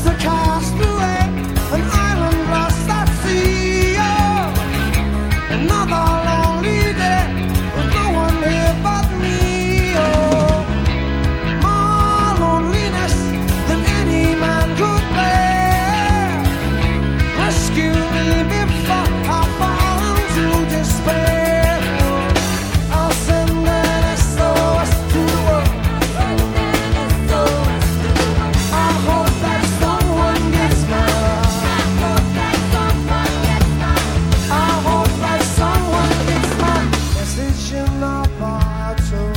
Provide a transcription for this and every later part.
a castaway, an island lost at sea. Oh, another lonely day with no one here but me. Oh, more loneliness than any man could bear. Rescue me before I fall into despair. I'll send an SOS to the world. I hope that someone gets mine. I hope that someone gets my message in a bottle.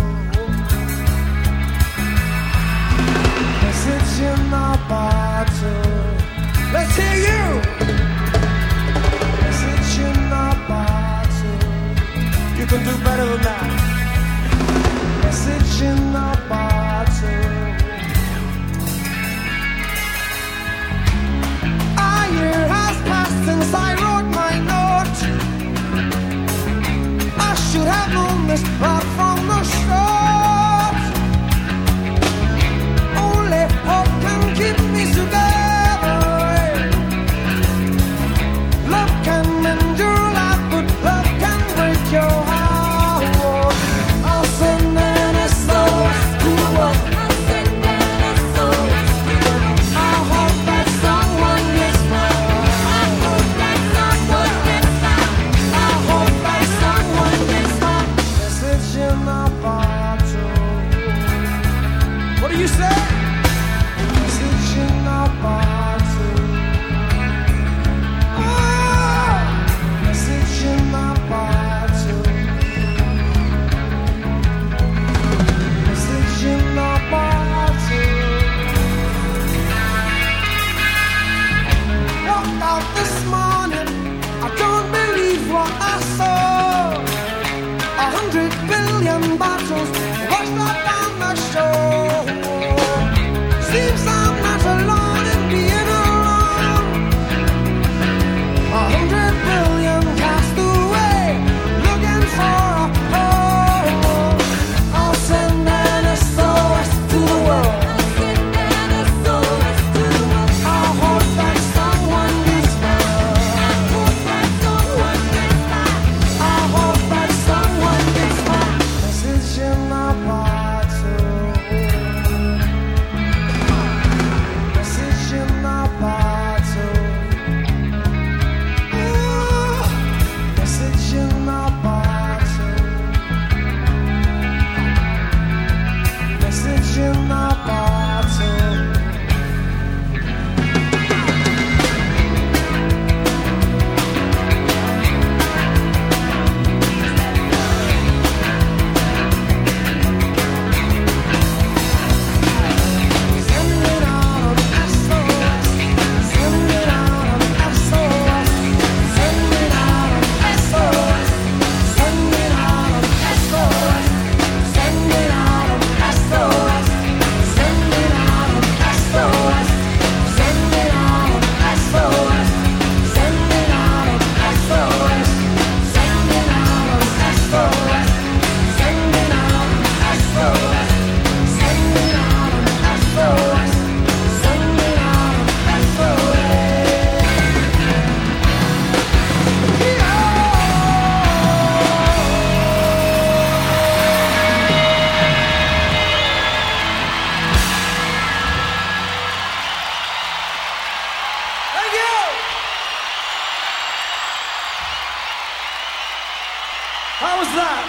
Message in a bottle. Let's hear you. Message in a bottle. You can do better than that. Message in a bottle. A year has passed since I wrote my note. I should have known this right from the start. Only hope can keep me together. Love can mend your life, but love can break your heart. I'll send an SOS to the world. I hope that someone gets mine. I hope that someone gets my message in a bottle. What do you say? Message in a bottle. Oh, message in a bottle. Message in a bottle. Walked out this morning, I don't believe what I saw. 100 billion bottles washed up on the shore. Seems I'm not alone in being alone. 100 billion cast away, looking for a home. I'll send an SOS to the world. I hope that someone gets mine. I hope that someone gets my message in a bottle. Message in a bottle. Ooh, message in a bottle. Message in a bottle. Send it out on SOS. Send it out on SOS. Send it out on SOS. Send it out on SOS. Send it out on SOS. Send it out on SOS. Send it out on SOS. Send it out on SOS. Send it out on SOS. Send it out on SOS. Send it out on SOS. Send it out on SOS. Thank you. How was that?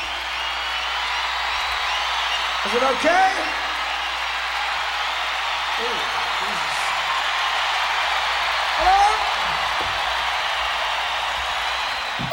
Is it okay? Oh, Jesus. Hello?